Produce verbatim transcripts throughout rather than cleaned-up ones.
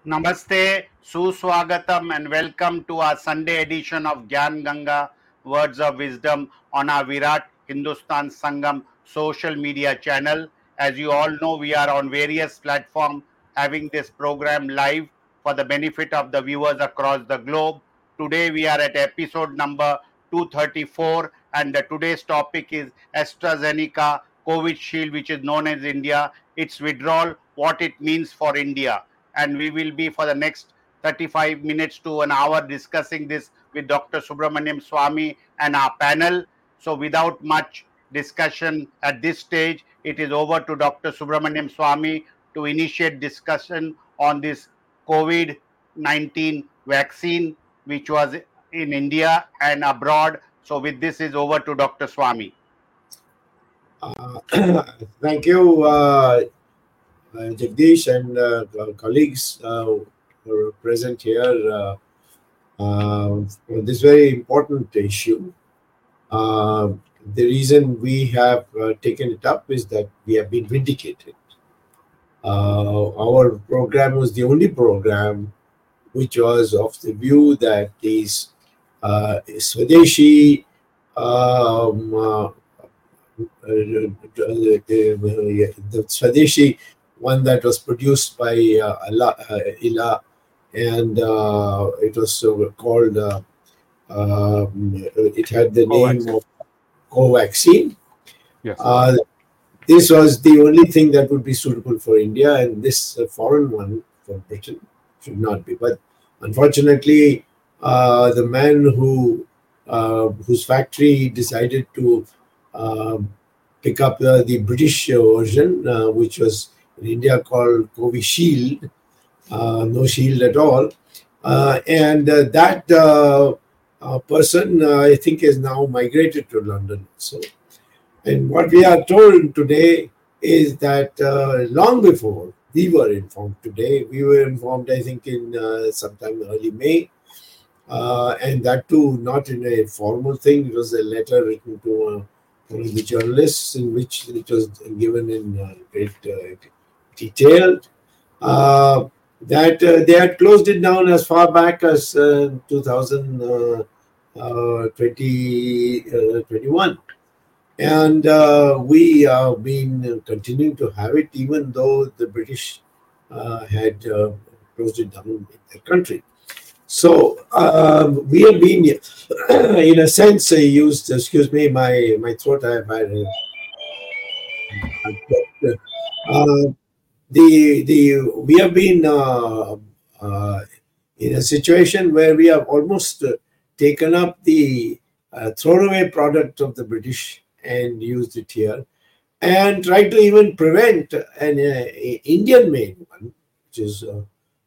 Namaste, Suswagatam, and welcome to our Sunday edition of Gyan Ganga Words of Wisdom on our Virat Hindustan Sangam social media channel. As you all know, we are on various platforms having this program live for the benefit of the viewers across the globe. Today, we are at episode number two thirty-four, and the today's topic is AstraZeneca COVID Shield, which is known as India, its withdrawal, what it means for India, and we will be for the next thirty-five minutes to an hour discussing this with Doctor Subramaniam Swami and our panel. So without much discussion at this stage, it is over to Doctor Subramaniam Swami to initiate discussion on this COVID nineteen vaccine, which was in India and abroad. So with this is over to Doctor Swami. Uh, thank you, uh, uh, Jagdish and uh, colleagues uh, who are present here uh, uh, for this very important issue. Uh, the reason we have uh, taken it up is that we have been vindicated. Uh, our program was the only program which was of the view that these uh, Swadeshi um, uh, Uh, the, the, the Swadeshi one that was produced by uh, Allah, uh, Ila, and uh, it was uh, called, uh, um, it had the name Covaxin. of Covaxin. Yes. Uh, this was the only thing that would be suitable for India, and this uh, foreign one for Britain should not be. But unfortunately, uh, the man who uh, whose factory decided to Uh, pick up uh, the British uh, version, uh, which was in India called Covishield, uh, no shield at all. Uh, and uh, that uh, uh, person, uh, I think, is now migrated to London. So, and what we are told today is that uh, long before we were informed today, we were informed, I think, in uh, sometime early May, uh, and that too not in a formal thing. It was a letter written to uh, one of the journalists, in which it was given in uh, great uh, detail, uh, that uh, they had closed it down as far back as uh, two thousand twenty-one. And uh, we have been continuing to have it, even though the British uh, had uh, closed it down in their country. So um, we have been, in a sense, uh, used. Excuse me, my my throat. I have had. Uh, the the we have been uh, uh, in a situation where we have almost uh, taken up the uh, thrown away product of the British and used it here, and tried to even prevent an uh, Indian-made one, which is. Uh,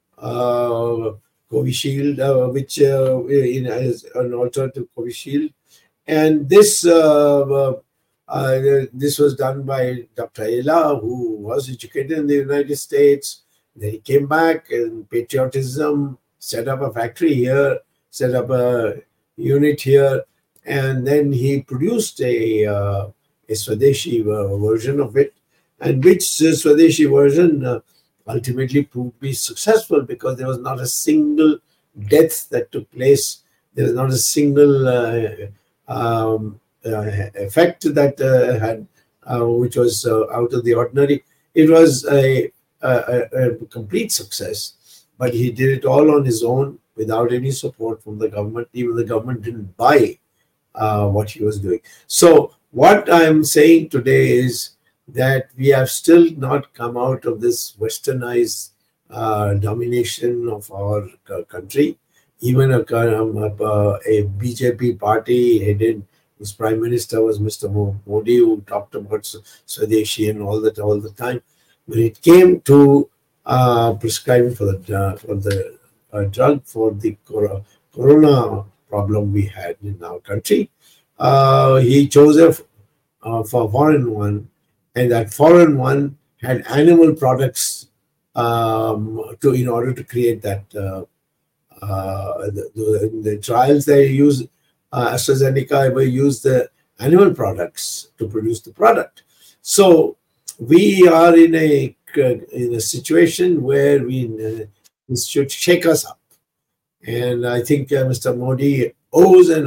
uh, Covishield, uh, which uh, in, as an alternative Covishield, and this uh, uh, uh, this was done by Doctor Ela, who was educated in the United States. Then he came back and patriotism, set up a factory here, set up a unit here, and then he produced a uh, a Swadeshi uh, version of it, and which uh, Swadeshi version. Uh, ultimately proved to be successful, because there was not a single death that took place. There was not a single uh, um, uh, effect that uh, had, uh, which was uh, out of the ordinary. It was a, a, a complete success, but he did it all on his own without any support from the government. Even the government didn't buy uh, what he was doing. So what I'm saying today is that we have still not come out of this westernized uh, domination of our uh, country. Even a, um, a, a B J P party headed, whose prime minister was Mister Modi, who talked about Swadeshi and all that all the time. When it came to uh, prescribing for the uh, for the uh, drug for the corona problem we had in our country, uh, he chose a uh, for foreign one. And that foreign one had animal products um, to in order to create that. Uh, uh, the, the, the trials they use uh, AstraZeneca will use the animal products to produce the product. So we are in a in a situation where we This should shake us up. And I think uh, Mister Modi owes an,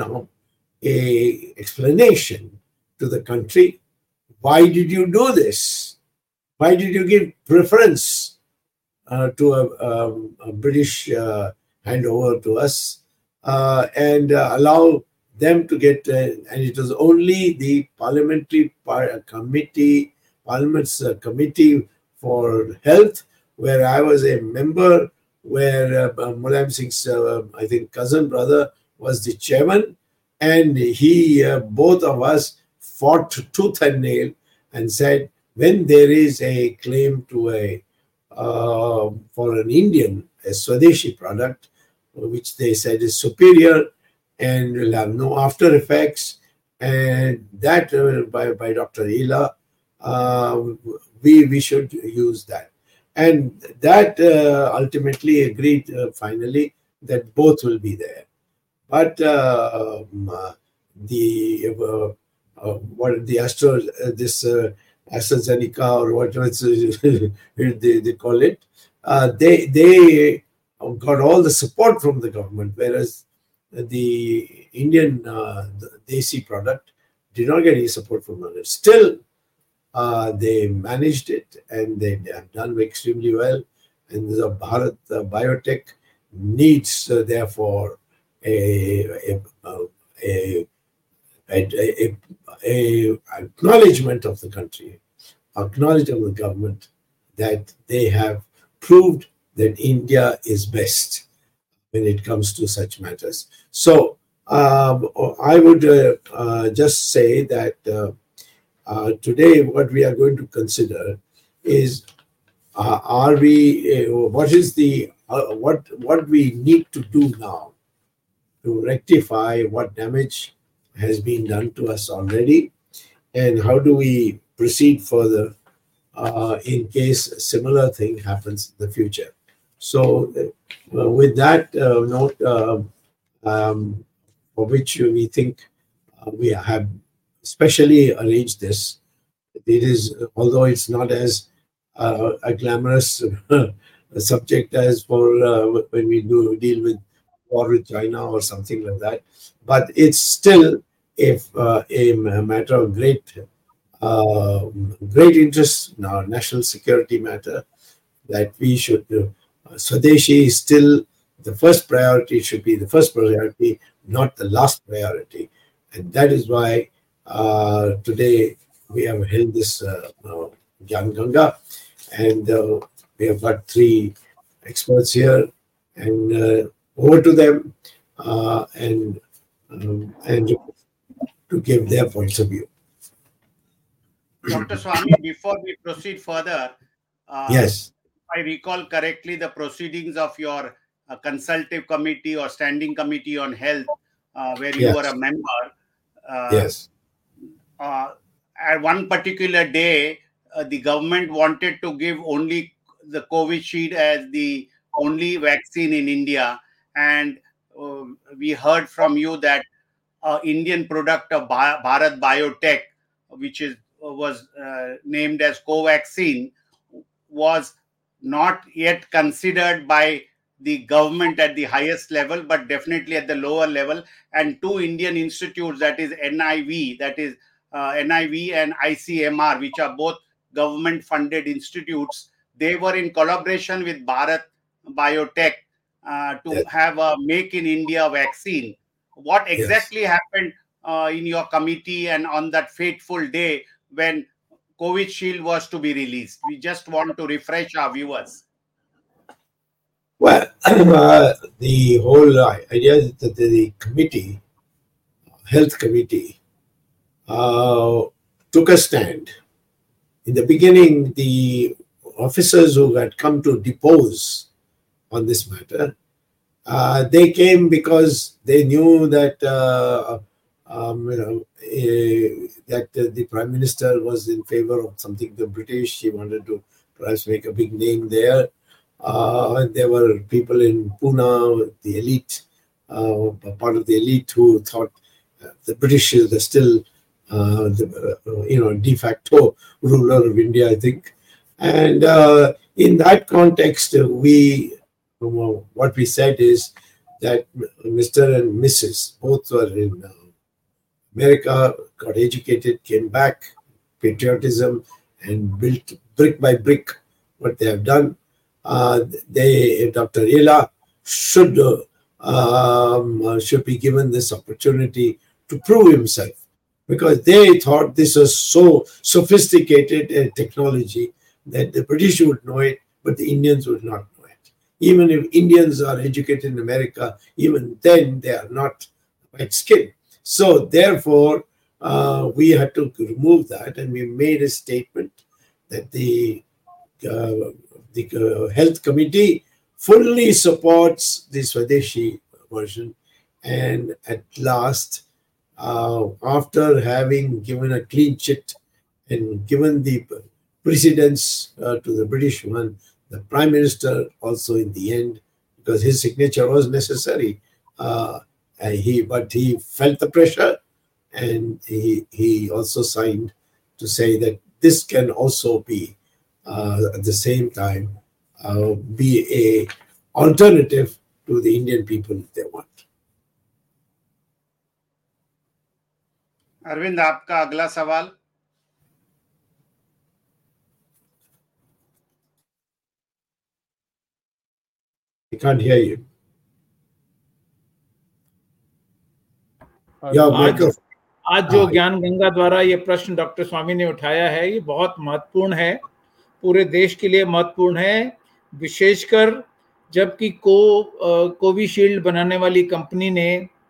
a explanation to the country. Why did you do this? Why did you give preference uh, to a, um, a British uh, handover to us uh, and uh, allow them to get, uh, and it was only the parliamentary par- committee, Parliament's uh, committee for health, where I was a member, where uh, Mulayam Singh's, uh, I think, cousin brother was the chairman, and he, uh, both of us fought tooth and nail and said, when there is a claim to a, uh, for an Indian, a Swadeshi product, which they said is superior and will have no after effects, and that uh, by, by Doctor Ela, uh, we, we should use that. And that uh, ultimately agreed uh, finally that both will be there. But uh, um, uh, the uh, uh, what the Astro uh, this uh, AstraZeneca or what they, they call it, uh, they they got all the support from the government, whereas the Indian uh, the Desi product did not get any support from it. Still, uh, they managed it and they have done extremely well. And the Bharat uh, Biotech needs, uh, therefore, a, a, a, a, a, a acknowledgement of the country, acknowledgement of the government that they have proved that India is best when it comes to such matters. So um, I would uh, uh, just say that uh, uh, today what we are going to consider is uh, are we uh, what is the uh, what what we need to do now to rectify what damage has been done to us already, and how do we proceed further uh, in case a similar thing happens in the future. So uh, with that uh, note, uh, um, for which we think uh, we have specially arranged this, it is, although it's not as uh, a glamorous subject as for uh, when we do deal with war with China or something like that, but it's still if uh, a matter of great uh, great interest in our national security matter, that we should uh, Swadeshi is still the first priority, should be the first priority, not the last priority. And that is why uh, today we have held this uh, uh, Gyan Ganga, and uh, we have got three experts here, and uh, over to them uh, and um, and to give their points of view. Doctor Swami, before we proceed further, uh, yes. I recall correctly the proceedings of your uh, consultative committee or standing committee on health, uh, where you yes. were a member. Uh, yes. Uh, at one particular day, uh, the government wanted to give only the Covishield as the only vaccine in India, and uh, we heard from you that uh, Indian product of Bharat Biotech, which is was uh, named as Covaxin, was not yet considered by the government at the highest level, but definitely at the lower level. And two Indian institutes, that is N I V, that is uh, N I V and I C M R, which are both government-funded institutes, they were in collaboration with Bharat Biotech uh, to yes. have a Make in India vaccine. What exactly yes. happened uh, in your committee and on that fateful day when Covishield was to be released? We just want to refresh our viewers. Well, uh, the whole idea is that the committee, health committee, uh, took a stand. In the beginning, the officers who had come to depose on this matter, uh, they came because they knew that uh, um, you know, uh, that uh, the Prime Minister was in favor of something the British. He wanted to perhaps make a big name there. Uh, there were people in Pune, the elite, uh, part of the elite, who thought uh, the British is still, uh, the, uh, you know, de facto ruler of India, I think. And uh, in that context, uh, we from uh, what we said is that Mister and Missus both were in uh, America, got educated, came back, patriotism, and built brick by brick what they have done. Uh, they, Doctor Ella should uh, um, uh, should be given this opportunity to prove himself, because they thought this was so sophisticated a technology that the British would know it, but the Indians would not know it. Even if Indians are educated in America, even then they are not white skinned. So therefore, uh, we had to remove that, and we made a statement that the uh, the uh, health committee fully supports the Swadeshi version. And at last, uh, after having given a clean chit and given the precedence uh, to the British one, the Prime Minister also in the end, because his signature was necessary, uh, and he but he felt the pressure, and he he also signed to say that this can also be uh, at the same time uh, be a alternative to the Indian people if they want. Arvind, आपका अगला सवाल. I can't hear you. Yeah, आज, आज जो हाँ. ज्ञान गंगा द्वारा ये प्रश्न डॉक्टर स्वामी ने उठाया है, ये बहुत महत्वपूर्ण है, पूरे देश के लिए महत्वपूर्ण है, विशेषकर जबकि को कोविशील्ड बनाने वाली कंपनी ने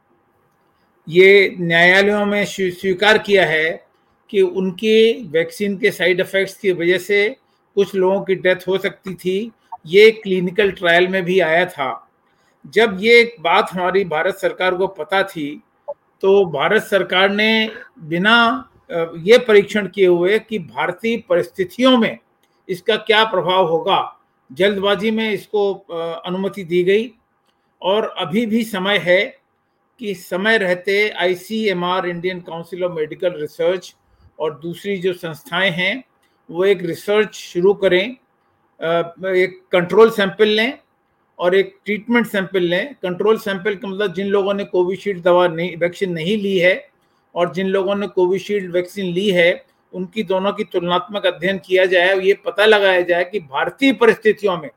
ये न्यायालयों में स्वीकार किया है कि उनके वैक्सीन के साइड इफेक्ट्स की वजह से कुछ लोगों की डेथ हो सकती थी. ये क्लिनिकल ट्रायल में भी आया था. जब ये बात हमारी भारत सरकार को पता थी, तो भारत सरकार ने बिना ये परीक्षण किए हुए कि भारतीय परिस्थितियों में इसका क्या प्रभाव होगा, जल्दबाजी में इसको अनुमति दी गई. और अभी भी समय है कि समय रहते I C M R, Indian council of medical research, और दूसरी जो संस्थाएं हैं वो एक रिसर्च शुरू करें, एक कंट्रोल सैंपल लें और एक ट्रीटमेंट सैंपल लें. कंट्रोल सैंपल का मतलब जिन लोगों ने कोविशील्ड दवा नहीं वैक्सीन नहीं ली है और जिन लोगों ने कोविशील्ड वैक्सीन ली है, उनकी दोनों की तुलनात्मक अध्ययन किया जाए. ये पता लगाया जाए कि भारतीय परिस्थितियों में,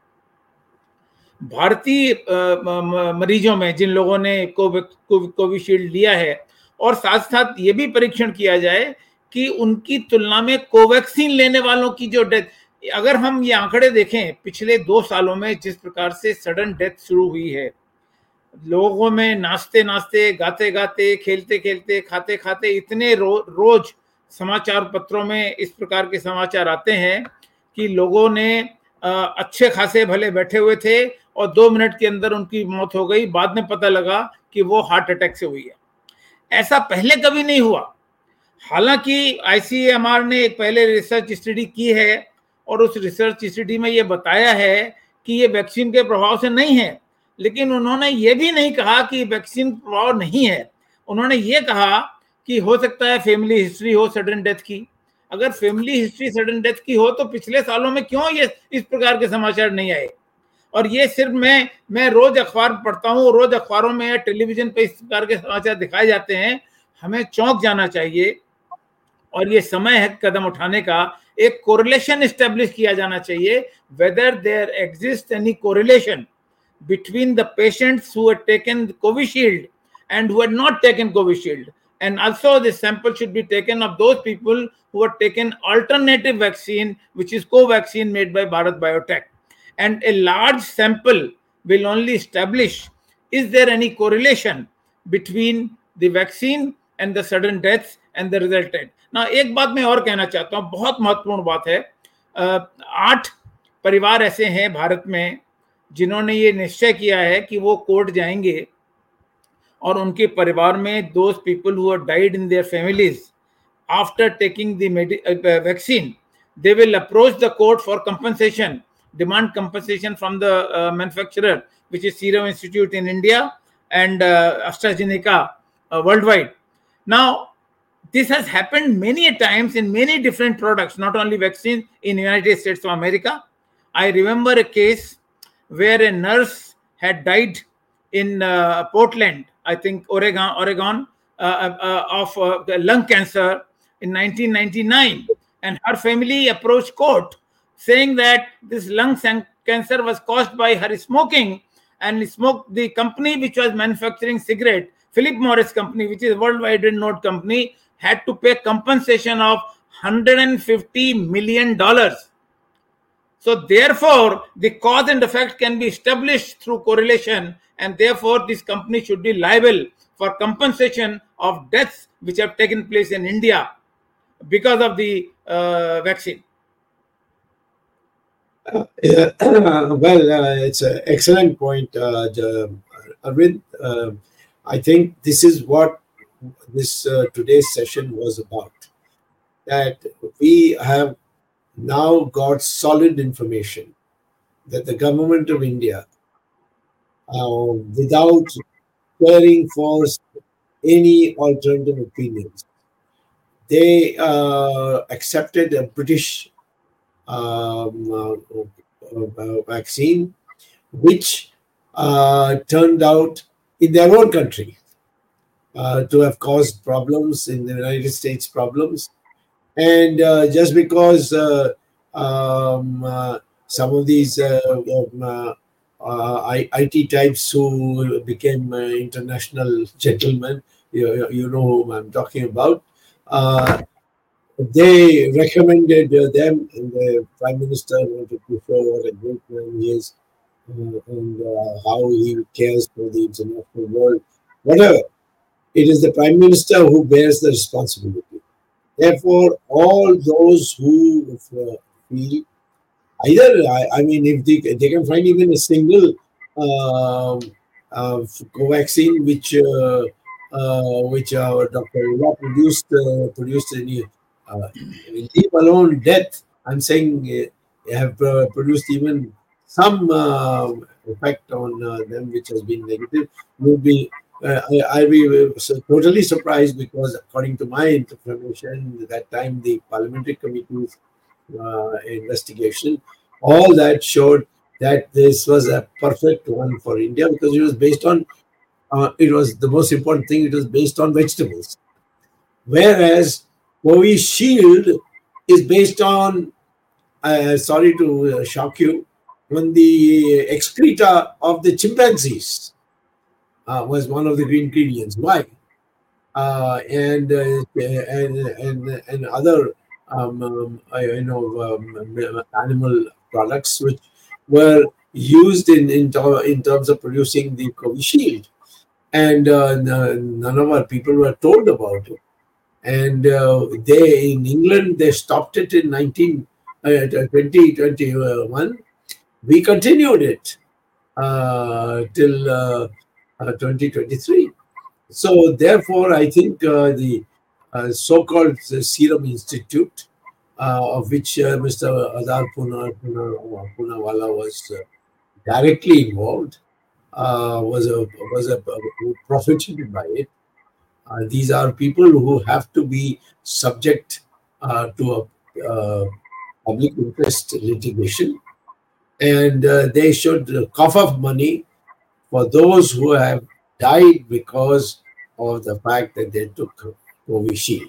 भारतीय मरीजों में जिन लोगों ने कोविशील्ड लिया है, और साथ साथ ये भी परीक्षण किया जाए कि उनकी तुलना में कोवैक्सीन लेने वालों की जो डेथ, अगर हम ये आंकड़े देखें पिछले दो सालों में जिस प्रकार से सडन डेथ शुरू हुई है, लोगों में नाचते नाचते, गाते गाते, खेलते खेलते, खाते खाते, इतने रो, रोज समाचार पत्रों में इस प्रकार के समाचार आते हैं कि लोगों ने आ, अच्छे खासे भले बैठे हुए थे और दो मिनट के अंदर उनकी मौत हो गई. बाद में पता लगा कि वो हार्ट अटैक से हुई है. ऐसा पहले कभी नहीं हुआ. हालांकि आई सी एम आर ने एक पहले रिसर्च स्टडी की है और उस रिसर्च स्टडी में ये बताया है कि ये वैक्सीन के प्रभाव से नहीं है, लेकिन उन्होंने ये भी नहीं कहा कि वैक्सीन प्रभाव नहीं है. उन्होंने ये कहा कि हो सकता है फैमिली हिस्ट्री हो सडन डेथ की. अगर फैमिली हिस्ट्री सडन डेथ की हो तो पिछले सालों में क्यों ये इस प्रकार के समाचार नहीं आए? और ये सिर्फ मैं मैं रोज अखबार पढ़ता हूँ, रोज अखबारों में या टेलीविजन पे इस प्रकार के समाचार दिखाए जाते हैं. हमें चौंक जाना चाहिए और ये समय है कदम उठाने का. एक कोरिलेशन एस्टेब्लिश किया जाना चाहिए, whether there exists any correlation between the patients who had taken Covishield and who had not taken Covishield. And also the sample should be taken of those people who had taken alternative vaccine, which is Covaxin made by Bharat Biotech. And a large sample will only establish, is there any correlation between the vaccine and the sudden deaths and the resultant. ना एक बात मैं और कहना चाहता हूँ, बहुत महत्वपूर्ण बात है. आठ परिवार ऐसे हैं भारत में जिन्होंने ये निश्चय किया है कि वो कोर्ट जाएंगे और उनके परिवार में those people who have died in their families after taking the uh, vaccine, they will approach the court for compensation, demand compensation from the uh, manufacturer, which is Serum Institute in India and uh, AstraZeneca uh, worldwide. Now, this has happened many times in many different products, not only vaccines in United States of America. I remember a case where a nurse had died in uh, Portland, I think Oregon, Oregon, uh, uh, of uh, lung cancer in nineteen ninety-nine, and her family approached court saying that this lung cancer was caused by her smoking, and smoke the company which was manufacturing cigarette, Philip Morris company, which is a worldwide renowned company, had to pay compensation of one hundred fifty million dollars. So therefore, the cause and effect can be established through correlation, and therefore this company should be liable for compensation of deaths which have taken place in India because of the uh, vaccine. Uh, yeah, well, uh, it's an excellent point, uh, Arvind. Uh, I think this is what this uh, today's session was about. That we have now got solid information that the government of India, uh, without caring for any alternative opinions, they uh, accepted a British um, uh, uh, vaccine, which uh, turned out in their own country uh, to have caused problems in the United States, problems. And uh, just because uh, um, uh, some of these uh, um, uh, uh, I T types who became uh, international gentlemen, you, you know whom I'm talking about, uh, they recommended uh, them, and the Prime Minister wanted to show what a great man he is, uh, and uh, how he cares for the international world. Whatever. It is the Prime Minister who bears the responsibility. Therefore, all those who uh, feel either, I, I mean, if they, they can find even a single uh, uh, Covaxin which uh, uh, which our Doctor Ula produced uh, produced any uh, leave alone death. I'm saying uh, have uh, produced even some uh, effect on uh, them which has been negative. Would be Uh, I, I'll be so totally surprised, because according to my information, at that time the parliamentary committee's uh, investigation, all that showed that this was a perfect one for India, because it was based on, uh, it was the most important thing, it was based on vegetables. Whereas Covishield is based on, uh, sorry to shock you, on the excreta of the chimpanzees. Uh, was one of the ingredients. Why? Uh, and, uh, and and and other um, um, you know um, animal products which were used in in, in terms of producing the Covishield, and uh, none of our people were told about it. And uh, they in England they stopped it in nineteen uh, twenty twenty-one. We continued it uh, till. Uh, Uh, twenty twenty-three. So therefore, I think uh, the uh, so-called Serum Institute, uh, of which uh, Mister Adar Poonawalla was uh, directly involved, uh, was a was a, a profited by it. Uh, these are people who have to be subject uh, to a uh, public interest litigation, and uh, they should cough up money for those who have died because of the fact that they took Covishield.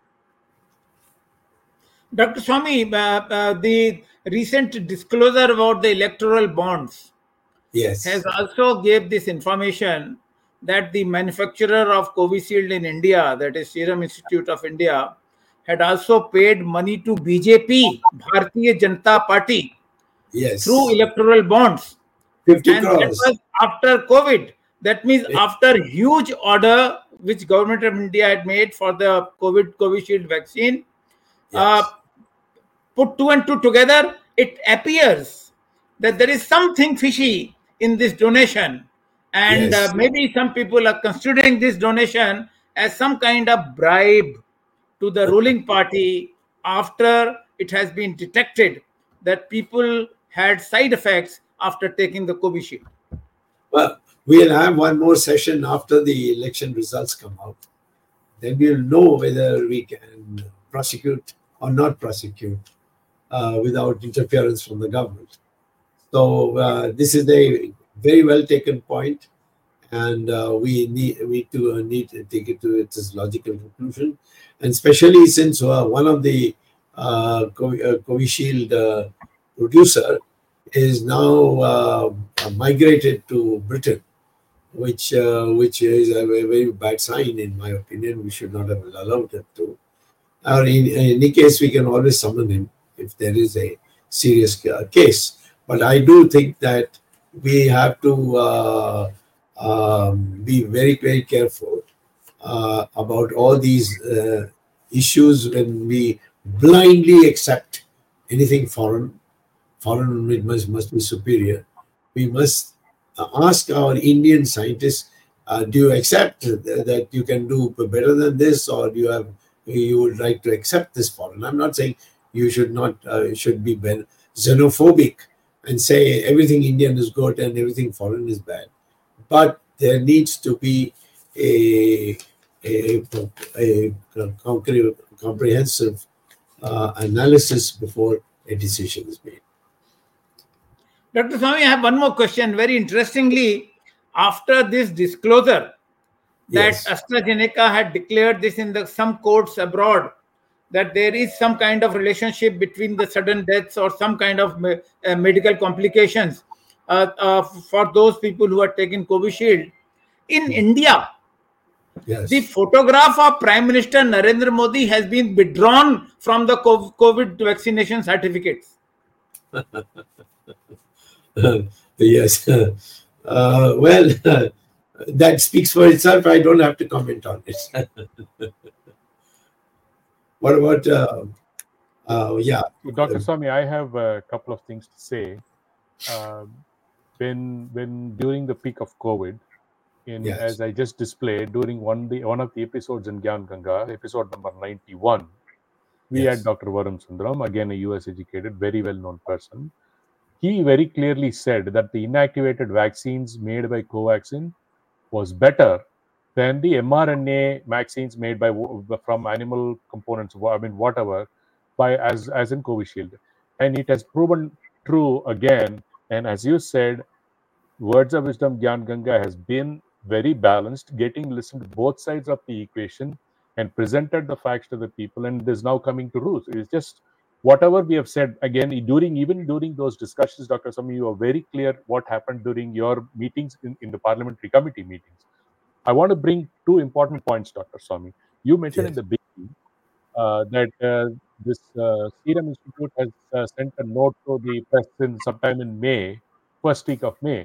Doctor Swami, uh, uh, the recent disclosure about the electoral bonds yes. has also gave this information that the manufacturer of Covishield in India, that is Serum Institute of India, had also paid money to B J P, Bharatiya Janata Party, yes, through electoral bonds. fifty and crores. That was after COVID. That means yes. after huge order which government of India had made for the COVID Covishield vaccine, yes. uh, put two and two together, it appears that there is something fishy in this donation, and yes. uh, maybe some people are considering this donation as some kind of bribe to the ruling party after it has been detected that people had side effects after taking the Covishield. Well, we'll have one more session after the election results come out. Then we'll know whether we can prosecute or not prosecute uh, without interference from the government. So uh, this is a very well taken point, and uh, we need we to uh, need to take it to its logical conclusion, and especially since uh, one of the uh, Co- uh, Covishield uh, producer is now uh, migrated to Britain, which uh, which is a very, very bad sign in my opinion. We should not have allowed him to. Or in, in any case, we can always summon him if there is a serious uh, case. But I do think that we have to uh, um, be very, very careful uh, about all these uh, issues when we blindly accept anything foreign. Foreign it must, must be superior. We must uh, ask our Indian scientists, uh, do you accept th- that you can do better than this, or do you have you would like to accept this foreign? I'm not saying you should not uh, should be ben- xenophobic and say everything Indian is good and everything foreign is bad, but there needs to be a a, a, a comprehensive uh, analysis before a decision is made. Doctor Swami, I have one more question. Very interestingly, after this disclosure that Yes. AstraZeneca had declared this in the some courts abroad, that there is some kind of relationship between the sudden deaths or some kind of me- uh, medical complications uh, uh, for those people who are taking Covishield. In India, Yes. the photograph of Prime Minister Narendra Modi has been withdrawn from the co- COVID vaccination certificates. Yes. Uh, well, that speaks for itself. I don't have to comment on it. What about, uh, uh, yeah. Doctor Swami, I have a couple of things to say. Um, when when during the peak of COVID, in Yes. as I just displayed during one the one of the episodes in Gyan Ganga, episode number ninety-one, we Yes. had Doctor Varun Sundaram, again a U S educated, very well known person. He very clearly said that the inactivated vaccines made by Covaxin was better than the mRNA vaccines made by from animal components, I mean whatever, by as as in Covishield, and it has proven true again. And as you said, Words of Wisdom Gyan Ganga has been very balanced, getting listened to both sides of the equation and presented the facts to the people, and it is now coming to roost. It's just whatever we have said again during even during those discussions, Doctor Swami, you are very clear what happened during your meetings in, in the parliamentary committee meetings. I want to bring two important points, Doctor Swami. You mentioned Yes. in the beginning uh, that uh, this uh, Serum Institute has uh, sent a note to the press in sometime in May, first week of May.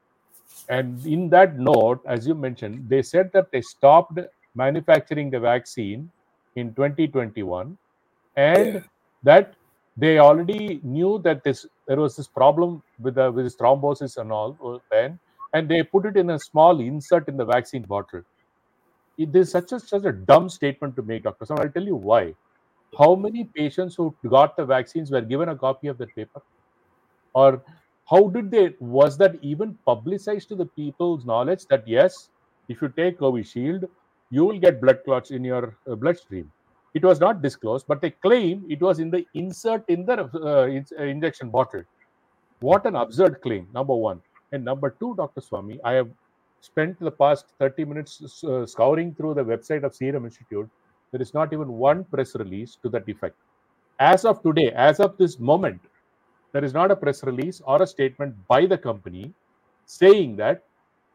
And in that note, as you mentioned, they said that they stopped manufacturing the vaccine in twenty twenty-one, and Yeah. that they already knew that this there was this problem with the with this thrombosis and all then, and they put it in a small insert in the vaccine bottle. It is such a such a dumb statement to make, Doctor. So I'll tell you why. How many patients who got the vaccines were given a copy of that paper? Or how did they, was that even publicized to the people's knowledge that yes, if you take Covishield, you will get blood clots in your uh, bloodstream? It was not disclosed, but they claim it was in the insert in the uh, in- injection bottle. What an absurd claim, number one. And number two, Doctor Swami, I have spent the past thirty minutes uh, scouring through the website of Serum Institute. There is not even one press release to that effect. As of today, as of this moment, there is not a press release or a statement by the company saying that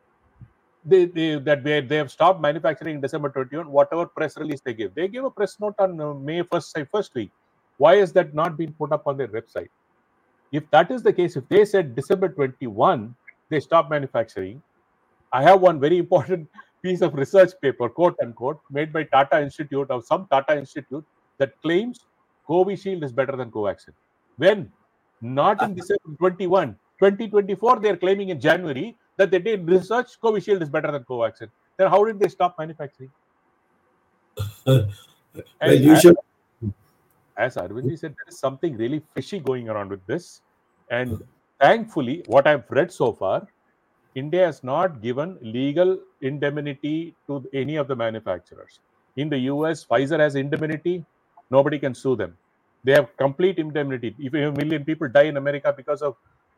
they, they that they, they have stopped manufacturing in December twenty-first, whatever press release they give. They give a press note on uh, May first, say, first week. Why is that not being put up on their website? If that is the case, if they said December twenty-first, they stopped manufacturing, I have one very important piece of research paper, quote unquote, made by Tata Institute of some Tata Institute that claims Covishield is better than Covaxin. When? Not in December twenty-first. twenty twenty-four, they're claiming in January that they did research, Covishield is better than Covaxin. Then how did they stop manufacturing? well, And you as, should. as Arvindji said, there is something really fishy going around with this. And thankfully, what I've read so far, India has not given legal indemnity to any of the manufacturers. In the U S, Pfizer has indemnity. Nobody can sue them. They have complete indemnity. If a million people die in America because of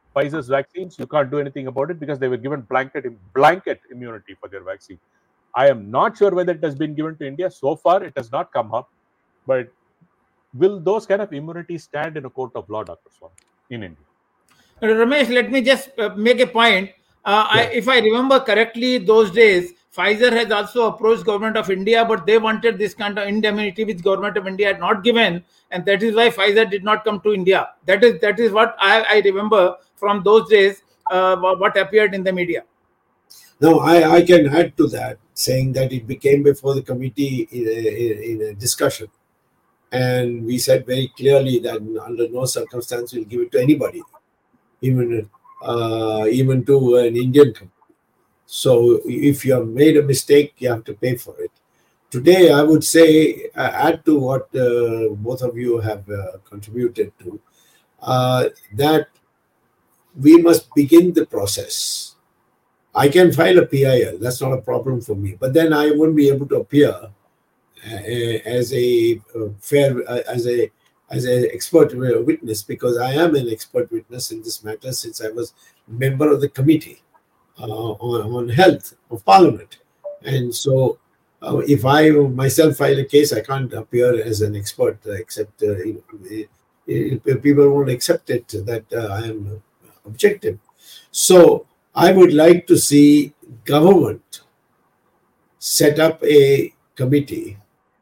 Pfizer's vaccines, you can't do anything about it because they were given blanket blanket immunity for their vaccine. I am not sure whether it has been given to India. So far, it has not come up. But will those kind of immunities stand in a court of law, Doctor Swami, in India? Ramesh, let me just uh, make a point. Uh, I, Yeah. if I remember correctly, those days, Pfizer has also approached government of India, but they wanted this kind of indemnity which government of India had not given, and that is why Pfizer did not come to India. That is that is what I, I remember from those days, uh, what appeared in the media. No, I, I can add to that, saying that it became before the committee in a, in a discussion. And we said very clearly that under no circumstance we'll give it to anybody, even uh, even to an Indian company. So if you have made a mistake, you have to pay for it. Today, I would say, uh, add to what uh, both of you have uh, contributed to, uh, that we must begin the process. I can file a P I L, that's not a problem for me, but then I won't be able to appear uh, as a uh, fair, uh, as a as an expert witness, because I am an expert witness in this matter since I was member of the committee uh, on, on health of Parliament. And so uh, if I myself file a case, I can't appear as an expert, uh, except uh, you know, if people won't accept it that uh, I am objective. So I would like to see government set up a committee.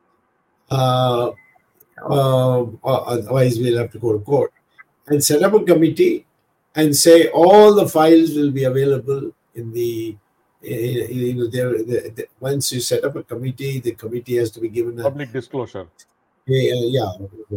Uh, uh, otherwise, we'll have to go to court and set up a committee and say all the files will be available in the. You know, there. The, once you set up a committee, the committee has to be given a public disclosure. A, uh, yeah,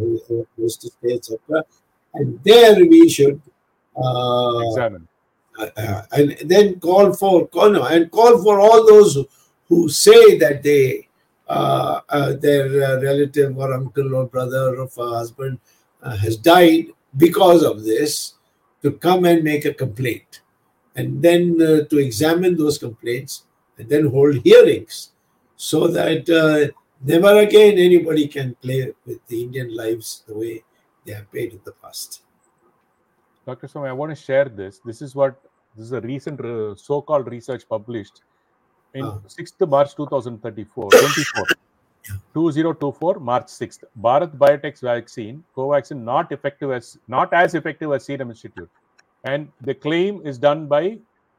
et cetera. And there we should uh, examine. Uh, and then call for call no, and call for all those who, who say that they uh, uh, their uh, relative or uncle or brother or husband uh, has died because of this, to come and make a complaint, and then uh, to examine those complaints and then hold hearings, so that uh, never again anybody can play with the Indian lives the way they have played in the past. Doctor Swami, I want to share this. This is what this is a recent uh, so-called research published in uh. sixth of March two thousand thirty-four, twenty-four, twenty twenty-four, March sixth. Bharat Biotech's vaccine, Covaxin, not effective as not as effective as Serum Institute, and the claim is done by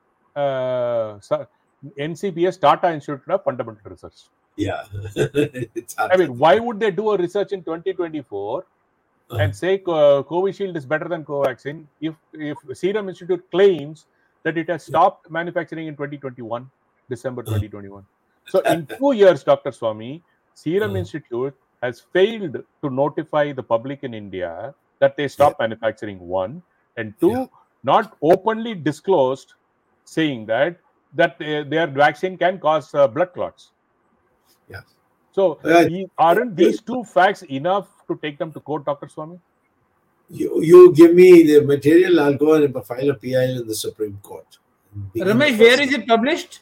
uh, N C P S, Tata Institute of Fundamental Research. Yeah, I mean, why would they do a research in twenty twenty-four? Uh, and say uh, Covishield is better than Covaxin if if Serum Institute claims that it has stopped yeah. manufacturing in twenty twenty-one, December twenty twenty-one. So in two years, Doctor Swami, Serum uh, Institute has failed to notify the public in India that they stopped yeah. manufacturing, one, and two, yeah. not openly disclosed, saying that that uh, their vaccine can cause uh, blood clots. Yeah. So, uh, aren't these two facts enough to take them to court, Doctor Swami? You, you give me the material, I'll go and file a P I L in the Supreme Court. Ramesh, where is it published?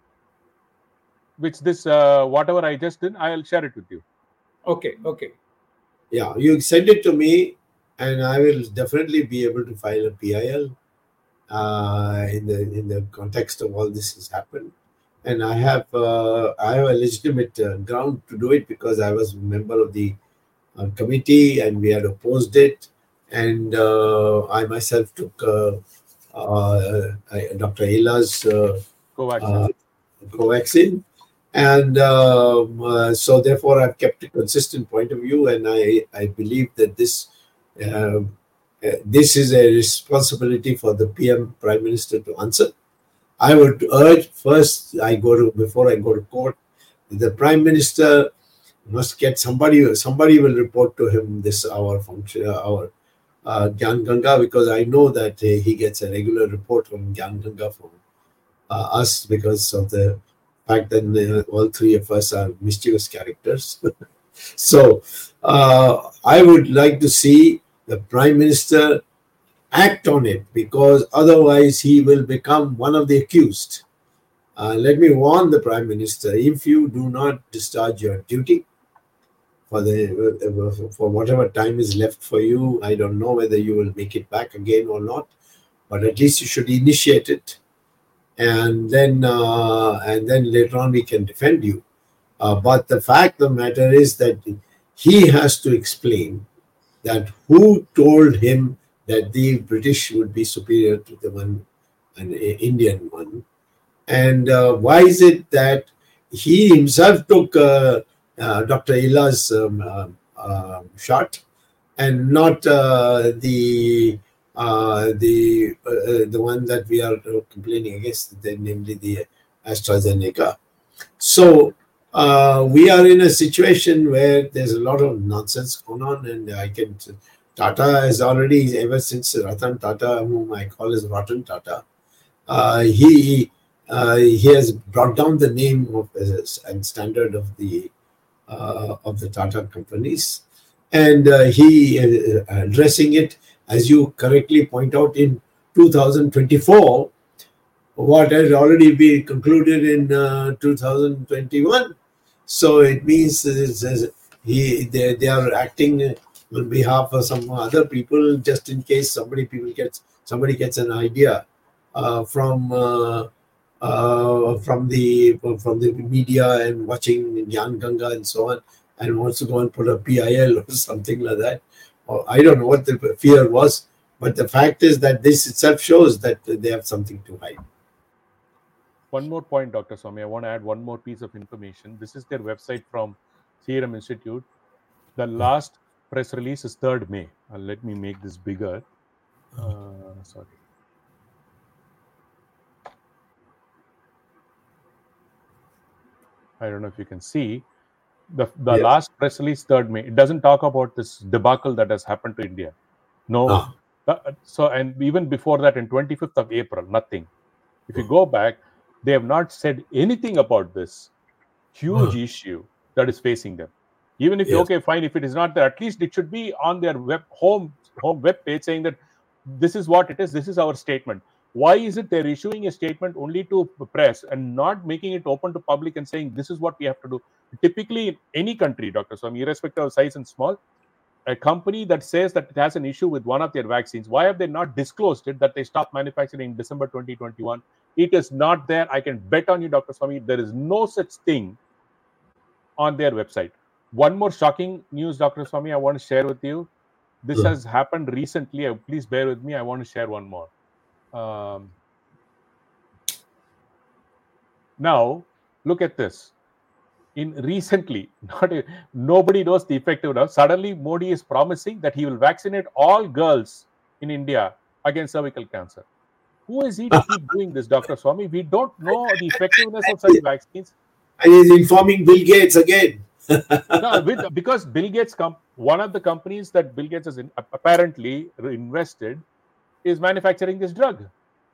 Which this, uh, whatever I just did, I'll share it with you. Okay, okay. Yeah, you send it to me and I will definitely be able to file a P I L uh, in the in the context of all this has happened. And I have uh, I have a legitimate uh, ground to do it, because I was a member of the uh, committee and we had opposed it. And uh, I myself took uh, uh, Doctor Aila's uh, Covaxin. Uh, Covaxin. And um, uh, so therefore I've kept a consistent point of view, and I, I believe that this uh, uh, this is a responsibility for the P M, Prime Minister, to answer. I would urge first, I go to before I go to court, the Prime Minister must get somebody. Somebody will report to him this our function, our uh, Gyan Ganga, because I know that uh, he gets a regular report from Gyan Ganga from uh, us, because of the fact that uh, all three of us are mischievous characters. So uh, I would like to see the Prime Minister act on it, because otherwise he will become one of the accused. Uh, let me warn the Prime Minister: if you do not discharge your duty for the for whatever time is left for you, I don't know whether you will make it back again or not, but at least you should initiate it, and then uh, and then later on we can defend you. Uh, but the fact of the matter is that he has to explain that who told him that the British would be superior to the one, an Indian one, and uh, why is it that he himself took uh, uh, Doctor Illa's um, uh, uh, shot and not uh, the uh, the uh, the one that we are complaining against, namely the AstraZeneca. So uh, we are in a situation where there's a lot of nonsense going on, and I can Tata has already, ever since Ratan Tata, whom I call as Rotten Tata, uh, he uh, he has brought down the name of and standard of the uh, of the Tata companies, and uh, he uh, addressing it, as you correctly point out, in two thousand twenty-four, what had already been concluded in uh, two thousand twenty-one. So it means uh, he they, they are acting on behalf of some other people, just in case somebody people gets somebody gets an idea uh, from uh, uh, from the from the media and watching Gyan Ganga and so on, and wants to go and put a P I L or something like that. Or I don't know what the fear was, but the fact is that this itself shows that they have something to hide. One more point, Doctor Swami. I want to add one more piece of information. This is their website from Serum Institute. The last press release is third of May. Uh, let me make this bigger. Uh, sorry. I don't know if you can see. The, the Yeah. last press release, third of May. It doesn't talk about this debacle that has happened to India. No. Ah. Uh, so, and even before that, in twenty-fifth of April, nothing. If you go back, they have not said anything about this huge Ah. issue that is facing them. Even if, Yes. okay, fine, if it is not there, at least it should be on their web home home web page saying that this is what it is, this is our statement. Why is it they're issuing a statement only to the press and not making it open to public and saying this is what we have to do? Typically, in any country, Doctor Swami, irrespective of size and small, a company that says that it has an issue with one of their vaccines, why have they not disclosed it that they stopped manufacturing in December twenty twenty-one? It is not there. I can bet on you, Doctor Swami, there is no such thing on their website. One more shocking news, Doctor Swami, I want to share with you. This Yeah. has happened recently. Please bear with me. I want to share one more. Um, now, look at this. In recently, not a, nobody knows the effectiveness. Suddenly, Modi is promising that he will vaccinate all girls in India against cervical cancer. Who is he to keep doing this, Doctor Swami? We don't know the effectiveness of such vaccines. And he's informing Bill Gates again. No, with, because Bill Gates, com- one of the companies that Bill Gates has in, apparently invested is manufacturing this drug.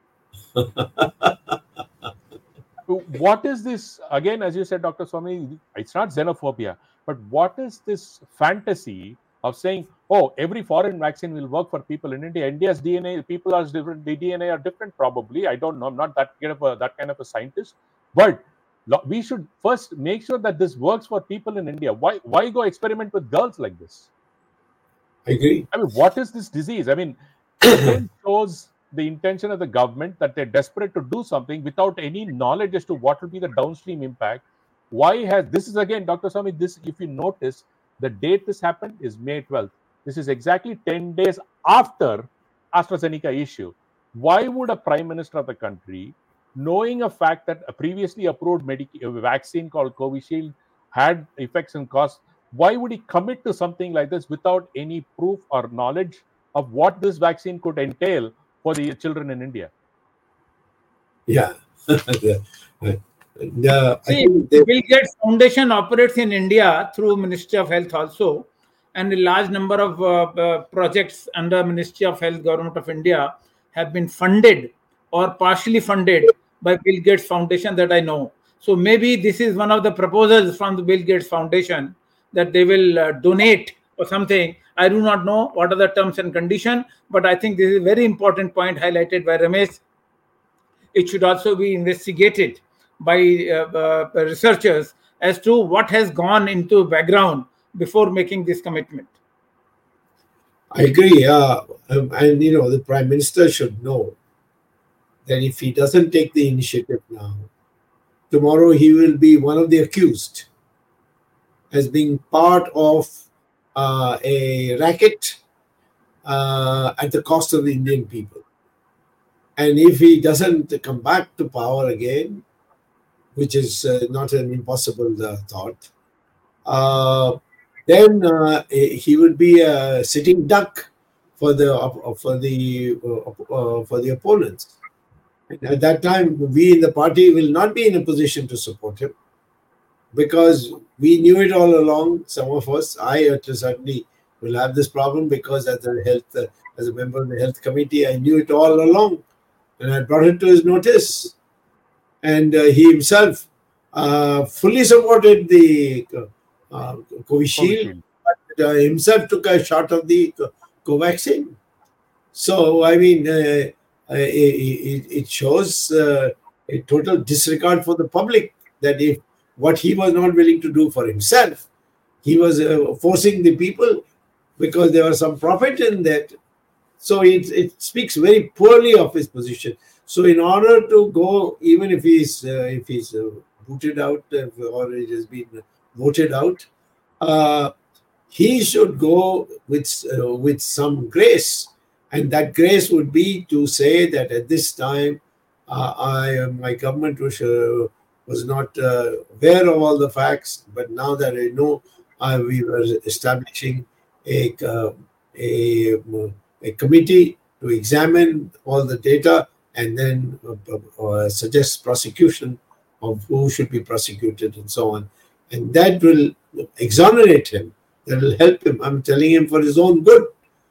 What is this? Again, as you said, Doctor Swami, it's not xenophobia, but what is this fantasy of saying, oh, every foreign vaccine will work for people in India? India's D N A, people are different, the D N A are different, probably. I don't know. I'm not that kind of a, that kind of a scientist. But we should first make sure that this works for people in India. Why, why go experiment with girls like this? I agree. I mean, what is this disease? I mean, it shows the intention of the government that they're desperate to do something without any knowledge as to what will be the downstream impact. Why has this is again, Doctor Swami, this, if you notice, the date this happened is May twelfth. This is exactly ten days after AstraZeneca issue. Why would a prime minister of the country, knowing a fact that a previously approved medic- vaccine called Covishield had effects and costs, why would he commit to something like this without any proof or knowledge of what this vaccine could entail for the children in India? Yeah. the, the, I See, think they, Bill Gates Foundation operates in India through Ministry of Health also, and a large number of uh, uh, projects under Ministry of Health, Government of India, have been funded or partially funded by Bill Gates Foundation that I know. So maybe this is one of the proposals from the Bill Gates Foundation that they will uh, donate or something. I do not know what are the terms and conditions, but I think this is a very important point highlighted by Ramesh. It should also be investigated by uh, uh, researchers as to what has gone into background before making this commitment. I agree. Uh, um, and, you know, the Prime Minister should know that if he doesn't take the initiative now, tomorrow he will be one of the accused as being part of uh, a racket uh, at the cost of the Indian people. And if he doesn't come back to power again, which is uh, not an impossible uh, thought, uh, then uh, he would be a sitting duck for the uh, for the uh, uh, for the opponents. And at that time, we in the party will not be in a position to support him, because we knew it all along. Some of us, I certainly will have this problem, because as a health, uh, as a member of the health committee, I knew it all along, and I brought it to his notice. And uh, he himself uh, fully supported the uh, Covishield, but uh, himself took a shot of the Covaxin. So, I mean, uh, it, it shows uh, a total disregard for the public, that if what he was not willing to do for himself, he was uh, forcing the people because there was some profit in that. So it, it speaks very poorly of his position. So in order to go, even if he's uh, if he's uh, booted out uh, or it has been voted out, uh, he should go with uh, with some grace, and that grace would be to say that at this time, uh, I my government was uh, was not uh, aware of all the facts, but now that I know, uh, we were establishing a uh, a a committee to examine all the data and then uh, uh, suggest prosecution of who should be prosecuted and so on. And that will exonerate him. That will help him. I'm telling him for his own good.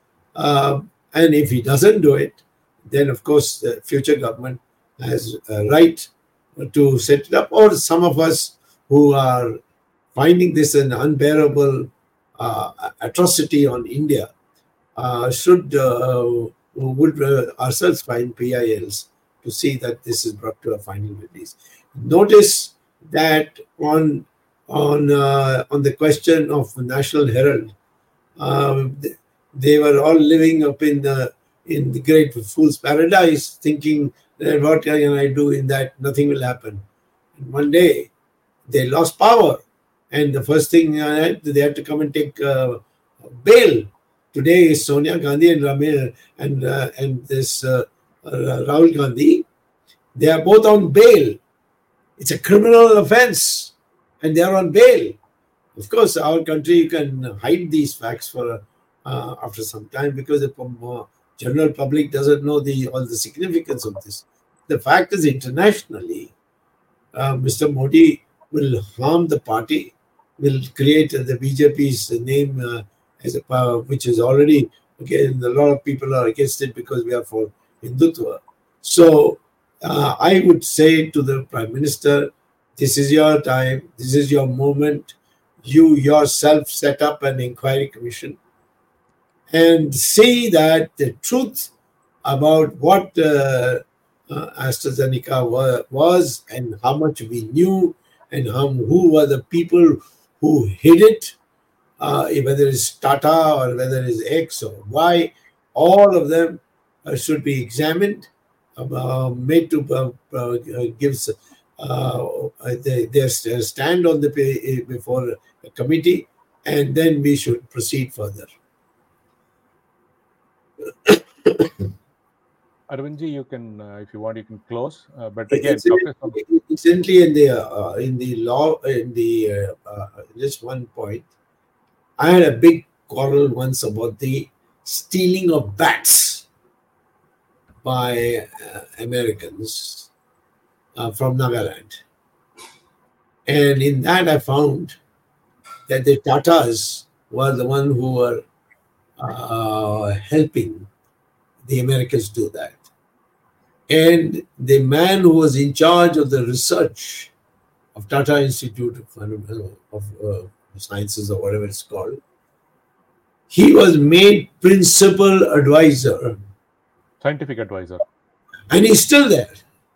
Uh, and if he doesn't do it, then of course the future government has a right to set it up. Or some of us who are finding this an unbearable uh, atrocity on India uh, should uh, would uh, ourselves find P I Ls to see that this is brought to a final release. Notice that on on uh, on the question of the National Herald, uh, they were all living up in the in the great fool's paradise, thinking that what can I do in that? Nothing will happen. And one day, they lost power, and the first thing uh, they had to come and take uh, bail. Today is Sonia Gandhi and Ramir and uh, and this uh, uh, Rahul Gandhi. They are both on bail. It's a criminal offense, and they are on bail. Of course, our country can hide these facts for uh, after some time, because the uh, general public doesn't know the all the significance of this. The fact is, internationally, uh, Mister Modi will harm the party, will create uh, the B J P's name uh, as a power, which is already, again, a lot of people are against it because we are for Hindutva. So uh, I would say to the Prime Minister, this is your time, this is your moment. You yourself set up an inquiry commission and see that the truth about what uh, uh, AstraZeneca wa- was and how much we knew and how, who were the people who hid it, uh, whether it's Tata or whether it's X or Y, all of them uh, should be examined, uh, made to uh, uh, give uh, their, their stand on the before a committee, and then we should proceed further. Arvindji, you can, uh, if you want, you can close. Uh, but again, incidentally, incidentally, in the uh, in the law, in the uh, uh, just one point, I had a big quarrel once about the stealing of bats by uh, Americans uh, from Nagaland, and in that I found that the Tatas were the one who were uh, helping the Americans do that. And the man who was in charge of the research of Tata Institute of, of uh, Sciences or whatever it's called, he was made principal advisor. Scientific advisor. And he's still there.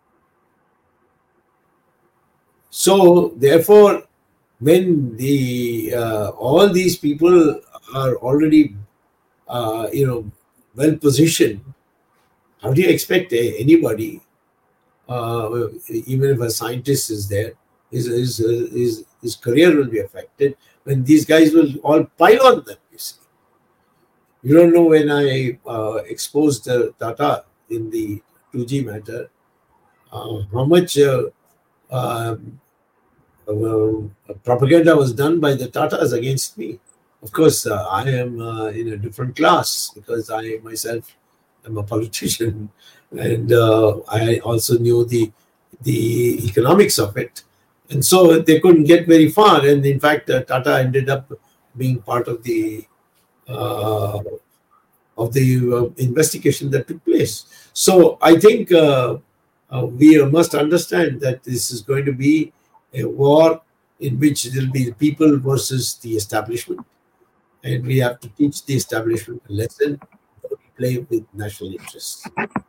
So, therefore, when the uh, all these people are already, uh, you know, well positioned, how do you expect anybody uh, even if a scientist is there, his, his, his, his career will be affected when these guys will all pile on them, you see. You don't know, when I uh, exposed uh, Tata in the two G matter, uh, how much uh, um, uh, propaganda was done by the Tatas against me. Of course, uh, I am uh, in a different class because I myself am a politician, and uh, I also knew the the economics of it, and so they couldn't get very far. And in fact, uh, Tata ended up being part of the uh, of the uh, investigation that took place. So I think uh, uh, we must understand that this is going to be a war in which there will be the people versus the establishment, and we have to teach the establishment a lesson, don't play with national interests.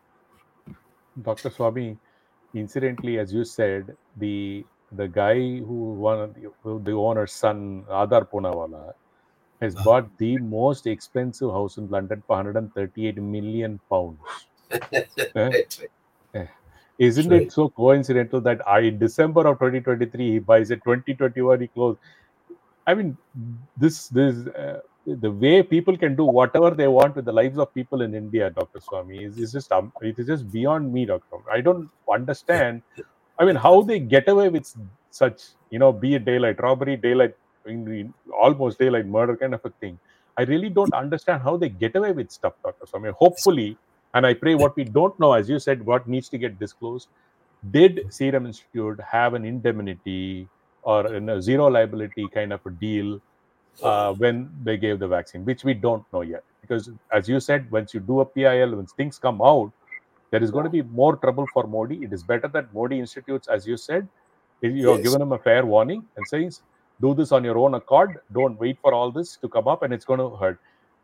Doctor Swami, incidentally, as you said, the the guy who won the, the owner's son, Adar Poonawalla, has bought the most expensive house in London for one hundred thirty-eight million pounds. Right, eh? Isn't right. it so coincidental that I, in December of twenty twenty-three, he buys it, twenty twenty-one he closed? I mean, this this uh, the way people can do whatever they want with the lives of people in India, Doctor Swami, is, is just um, it is just beyond me, Doctor. I don't understand. I mean, how they get away with such, you know, be it daylight robbery, daylight, almost daylight murder kind of a thing. I really don't understand how they get away with stuff, Doctor Swami. Hopefully, and I pray what we don't know, as you said, what needs to get disclosed. Did Serum Institute have an indemnity or a zero liability kind of a deal uh, when they gave the vaccine, which we don't know yet? Because, as you said, once you do a P I L, when things come out, there is going to be more trouble for Modi. It is better that Modi institutes, as you said, you have Yes. given him a fair warning and says, do this on your own accord. Don't wait for all this to come up, and it's going to hurt.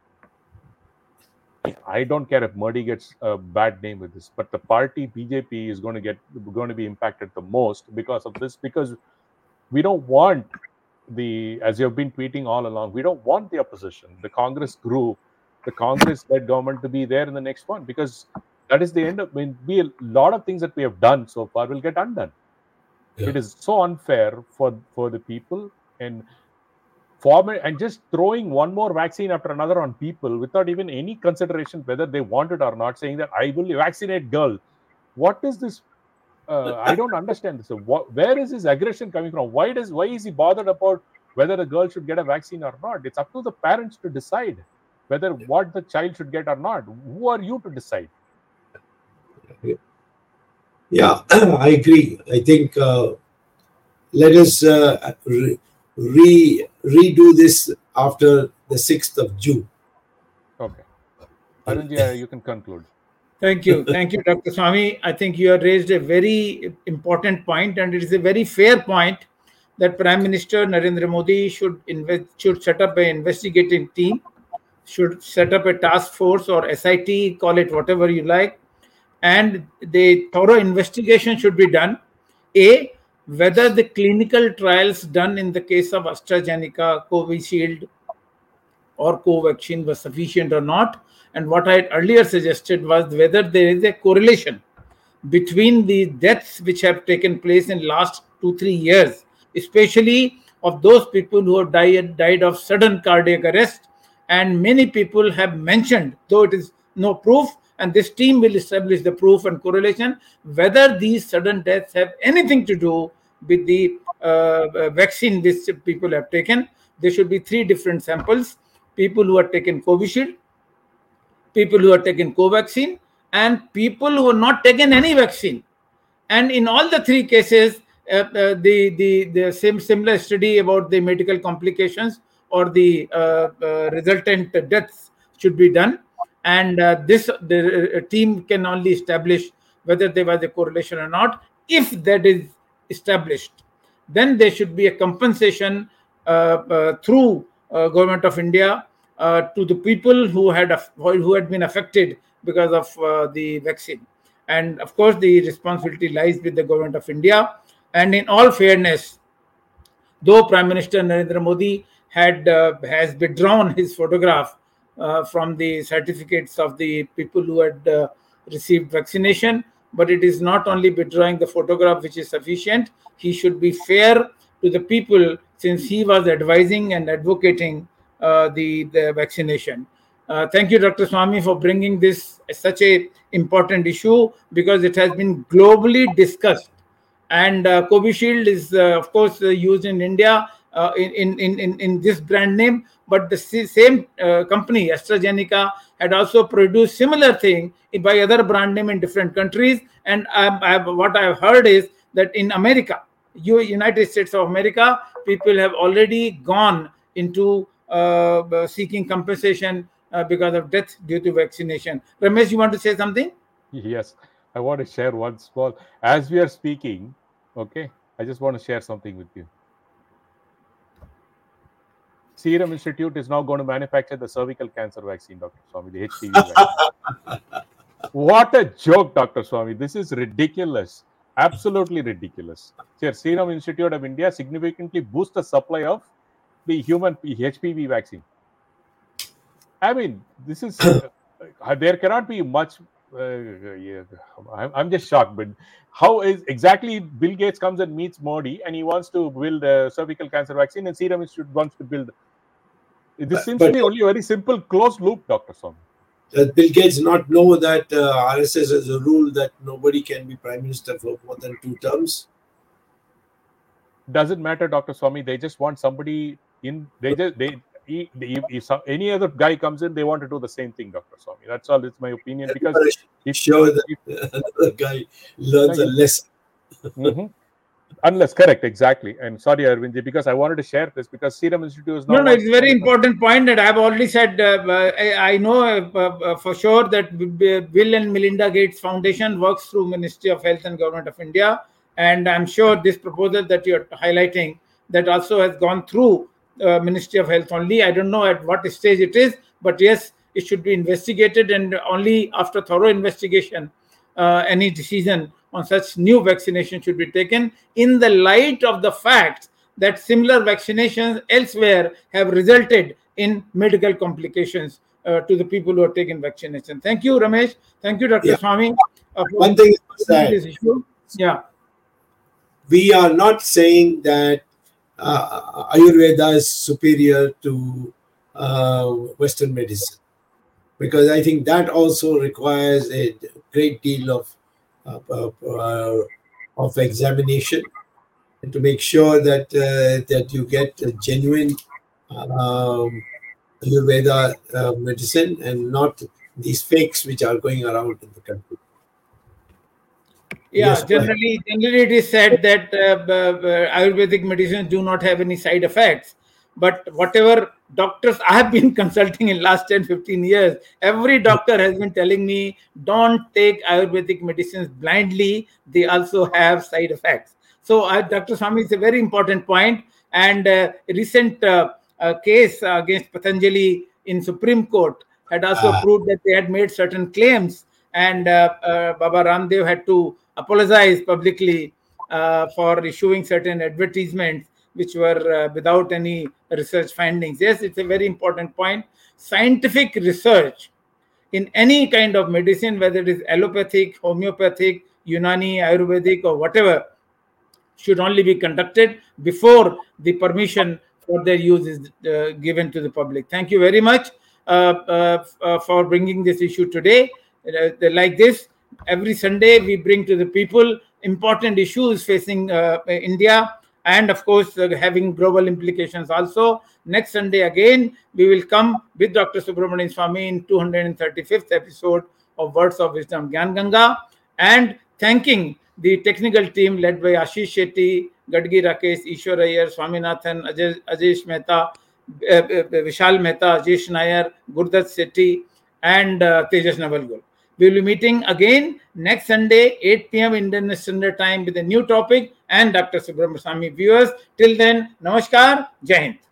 I don't care if Modi gets a bad name with this, but the party B J P is going to get going to be impacted the most because of this. Because we don't want the, as you have been tweeting all along, we don't want the opposition, the Congress group, the Congress-led government to be there in the next one, because that is the end of. I mean, we, a lot of things that we have done so far will get undone. Yeah. It is so unfair for for the people, and form and just throwing one more vaccine after another on people without even any consideration whether they want it or not, saying that I will vaccinate girls. What is this? Uh, I don't understand this. So what, where is his aggression coming from? Why does why is he bothered about whether the girl should get a vaccine or not? It's up to the parents to decide whether what the child should get or not. Who are you to decide? Yeah, I agree. I think uh, let us uh, re, re redo this after the sixth of June. Okay. Arunji, you can conclude. Thank you. Thank you, Doctor Swami. I think you have raised a very important point, and it is a very fair point that Prime Minister Narendra Modi should invest, should set up an investigating team, should set up a task force or S I T, call it whatever you like, and the thorough investigation should be done. A, whether the clinical trials done in the case of AstraZeneca, Covishield, or Covaxin was sufficient or not. And what I had earlier suggested was whether there is a correlation between the deaths which have taken place in last two, three years, especially of those people who have died, died of sudden cardiac arrest. And many people have mentioned, though it is no proof, and this team will establish the proof and correlation, whether these sudden deaths have anything to do with the uh, vaccine which people have taken. There should be three different samples: people who have taken Covishield, people who have taken Covaxin, and people who have not taken any vaccine. And in all the three cases, uh, uh, the, the, the same similar study about the medical complications or the uh, uh, resultant deaths should be done. And uh, this the uh, team can only establish whether there was a correlation or not. If that is established, then there should be a compensation uh, uh, through uh, Government of India uh, to the people who had who had been affected because of uh, the vaccine. And of course, the responsibility lies with the Government of India. And in all fairness, though Prime Minister Narendra Modi had uh, has withdrawn his photograph uh, from the certificates of the people who had uh, received vaccination, but it is not only withdrawing the photograph which is sufficient. He should be fair to the people, since he was advising and advocating uh, the, the vaccination. Uh, thank you, Doctor Swami, for bringing this as such a important issue, because it has been globally discussed. And uh, Covishield is, uh, of course, uh, used in India uh, in, in, in, in this brand name, but the same uh, company, AstraZeneca, had also produced similar thing by other brand name in different countries. And I, I, what I've heard is that in America, United States of America, people have already gone into uh, seeking compensation uh, because of death due to vaccination. Ramesh, you want to say something? Yes, I want to share one small, as we are speaking, okay, I just want to share something with you. Serum Institute is now going to manufacture the cervical cancer vaccine, Doctor Swami, the H P V vaccine. What a joke, Doctor Swami. This is ridiculous. Absolutely ridiculous. Here, Serum Institute of India significantly boosts the supply of the human H P V vaccine. I mean, this is, uh, there cannot be much, uh, yeah, I'm, I'm just shocked. But how is exactly Bill Gates comes and meets Modi and he wants to build a cervical cancer vaccine, and Serum Institute wants to build. This seems but, to be only a very simple closed loop, Doctor Swami. Does Bill Gates not know that uh, R S S has a rule that nobody can be prime minister for more than two terms? Doesn't matter, Doctor Swami. They just want somebody in. They just they. If, if any other guy comes in, they want to do the same thing, Doctor Swami. That's all. It's my opinion. Because if sure that if, another guy learns yeah, a lesson. Mm-hmm. Unless, correct, exactly. And sorry, Arvindji, because I wanted to share this, because Serum Institute is not. No, no, it's a very important point that I've already said. Uh, I, I know uh, uh, for sure that Bill and Melinda Gates Foundation works through Ministry of Health and Government of India. And I'm sure this proposal that you're highlighting, that also has gone through uh, Ministry of Health only. I don't know at what stage it is, but yes, it should be investigated, and only after thorough investigation, uh, any decision on such new vaccination should be taken, in the light of the fact that similar vaccinations elsewhere have resulted in medical complications uh, to the people who are taking vaccination. Thank you, Ramesh. Thank you, Doctor Yeah. Swami. Uh, One thing is that yeah. we are not saying that uh, Ayurveda is superior to uh, Western medicine, because I think that also requires a great deal of uh, uh, of examination, and to make sure that uh, that you get a genuine um, Ayurveda uh, medicine and not these fakes which are going around in the country. Yeah, yes, generally, generally it is said that uh, uh, Ayurvedic medicines do not have any side effects. But whatever doctors I have been consulting in last ten, fifteen years, every doctor has been telling me, don't take Ayurvedic medicines blindly. They also have side effects. So uh, Doctor Swami, is a very important point. And uh, a recent uh, uh, case against Patanjali in Supreme Court had also uh, proved that they had made certain claims. And uh, uh, Baba Ramdev had to apologize publicly uh, for issuing certain advertisements which were uh, without any research findings. Yes, it's a very important point. Scientific research in any kind of medicine, whether it is allopathic, homeopathic, Unani, Ayurvedic, or whatever, should only be conducted before the permission for their use is uh, given to the public. Thank you very much uh, uh, uh, for bringing this issue today. Uh, like this, every Sunday we bring to the people important issues facing uh, India, and of course uh, having global implications also. Next Sunday again we will come with Doctor Subramanian Swami in two hundred thirty-fifth episode of Words of Wisdom Gyan Ganga, and thanking the technical team led by Ashish Shetty, Gadgi Rakesh, Ishwar Iyer, Swaminathan, Ajay, Ajesh Mehta, uh, uh, Vishal Mehta, Ajesh Nair, Gurdat Sethi, and uh, Tejas Navalgul. We will be meeting again next Sunday, eight p m Indian Standard Time, with a new topic and Doctor Subramanian Swami. Viewers, till then, Namaskar, Jai Hind.